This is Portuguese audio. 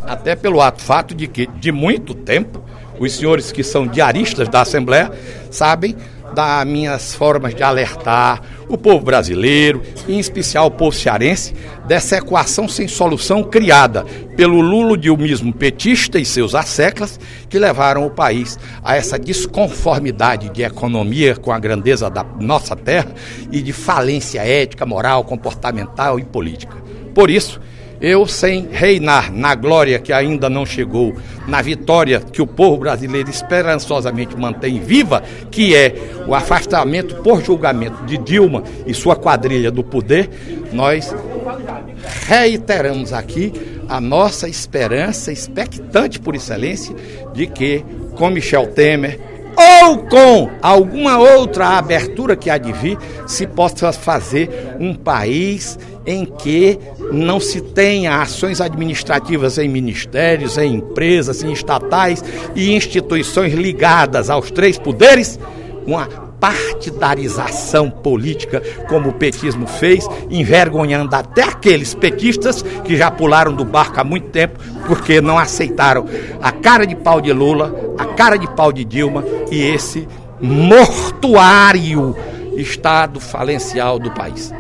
Até pelo fato de que, de muito tempo, os senhores que são diaristas da Assembleia sabem das minhas formas de alertar o povo brasileiro, em especial o povo cearense, dessa equação sem solução criada pelo lulodilmismo petista e seus asseclas, que levaram o país a essa desconformidade de economia com a grandeza da nossa terra e de falência ética, moral, comportamental e política. Por isso, eu, sem reinar na glória que ainda não chegou, na vitória que o povo brasileiro esperançosamente mantém viva, que é o afastamento por julgamento de Dilma e sua quadrilha do poder, nós reiteramos aqui a nossa esperança expectante por excelência de que, com Michel Temer, ou com alguma outra abertura que há de vir, se possa fazer um país em que não se tenha ações administrativas em ministérios, em empresas, em estatais e instituições ligadas aos três poderes, uma partidarização política, como o petismo fez, envergonhando até aqueles petistas que já pularam do barco há muito tempo, porque não aceitaram a cara de pau de Lula, a cara de pau de Dilma e esse mortuário estado falencial do país.